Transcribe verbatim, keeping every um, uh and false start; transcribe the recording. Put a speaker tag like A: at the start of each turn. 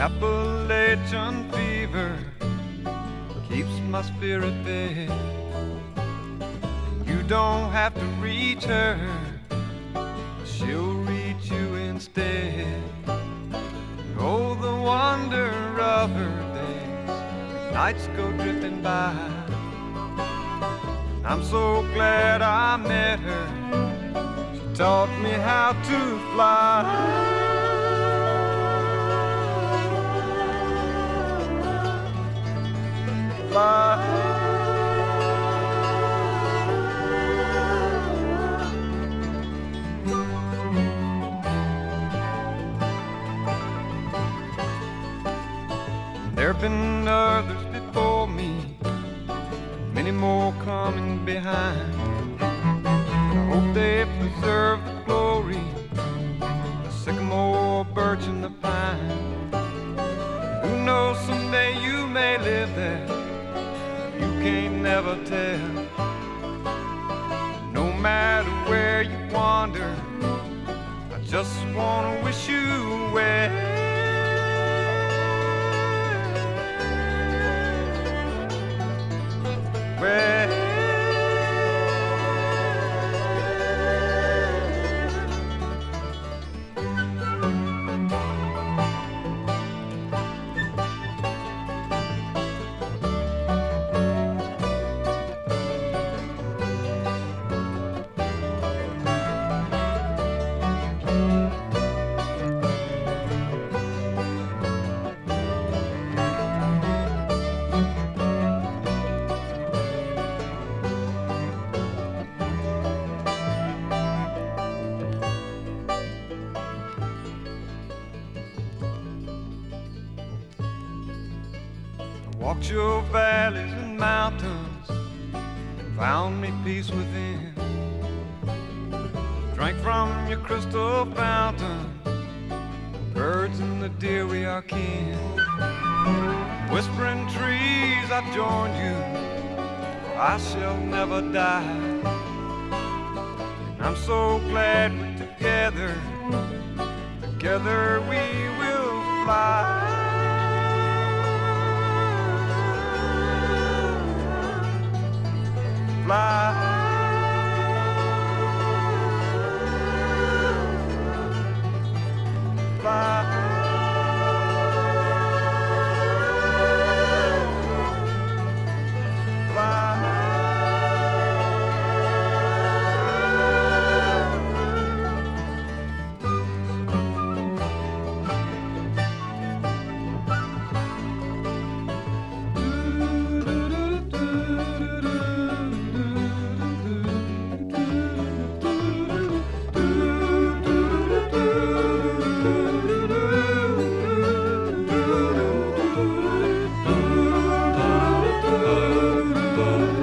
A: Appalachian fever keeps my spirit fed. You don't have to reach her, she'll reach you instead. Oh, the wonder of her days, nights go drifting by. I'm so glad I met her, she taught me how to fly. Fly. There've been others before me, many more coming behind. I hope they preserve the glory, the sycamore, birch, and the pine. Who knows, someday you may live there, you can't never tell. No matter where you wander, I just wanna wish you well. Well, walked your valleys and mountains, found me peace within. Drank from your crystal fountain, birds and the deer we are kin. Whispering trees, I joined you, for I shall never die. I'm so glad we're together, together we will fly. Fly. Fly. Oh,